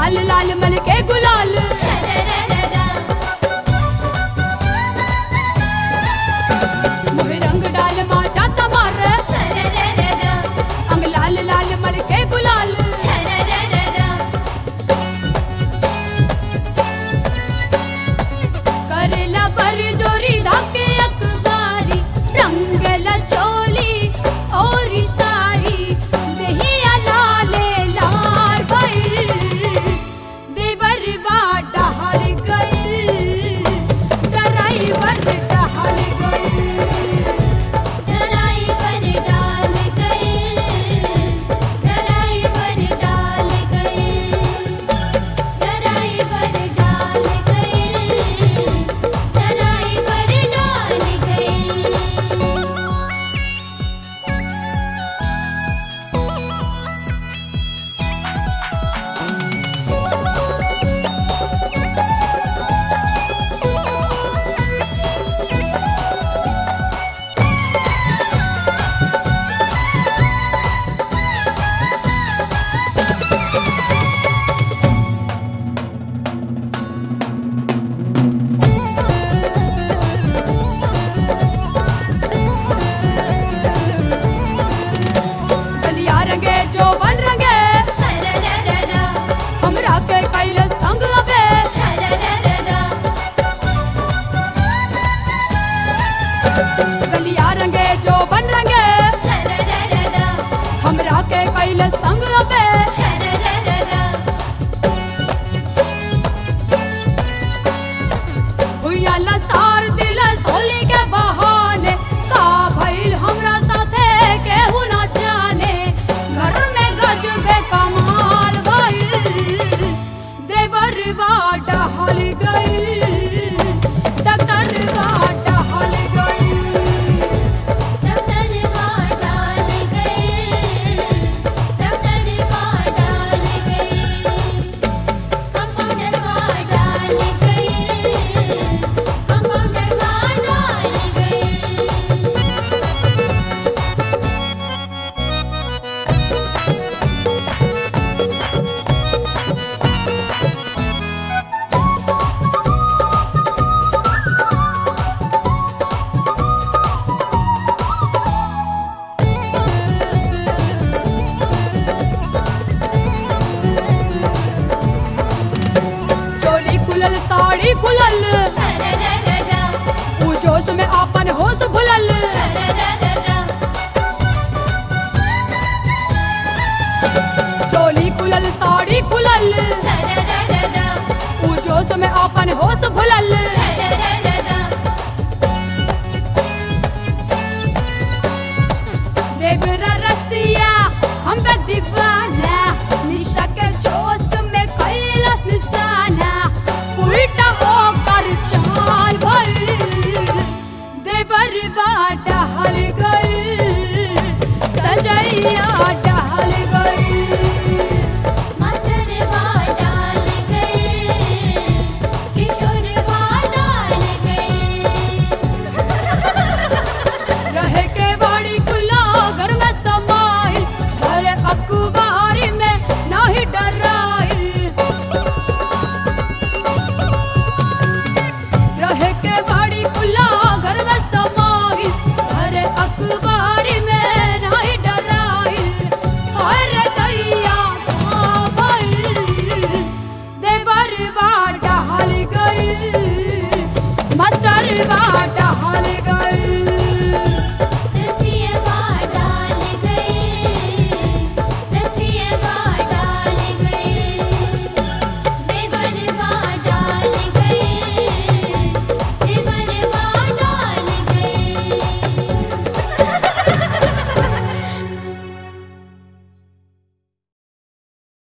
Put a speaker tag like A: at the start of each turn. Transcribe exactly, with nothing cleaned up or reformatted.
A: लाल लाल मल के गुलाल मोहे रंग डाल माचा तमार अंग लाल लाल मल के गुलाल करेला पर जोरी धाके अखबारी रंगला चोली और सारी दहिया लाले लाल भइल देवर बा डहर गइल ड्राइवर डहर गइल ड्राइवर डाल गइल ड्राइवर डाल गइल ड्राइवर डाल गइल ड्राइवर डाल गइल गलिया रंगे जो बन रंगे हमरा के कैलस संग अबे गलिया रंगे जो बन रंगे हमरा के कैलस संग अबे हुइया लसार दिल होली के बहाने का भइल हमरा साथे केहू ना जाने घर में गजबे कमाल भइल देवर बा डहल गइल डॉक्टर बा डहल गइल डॉक्टर बा डाल गइल डॉक्टर बा डाल गइल कंपाउंडर बा डाल गइल कंपाउंडर बा डाल गइल चोली खुलल साड़ी खुलल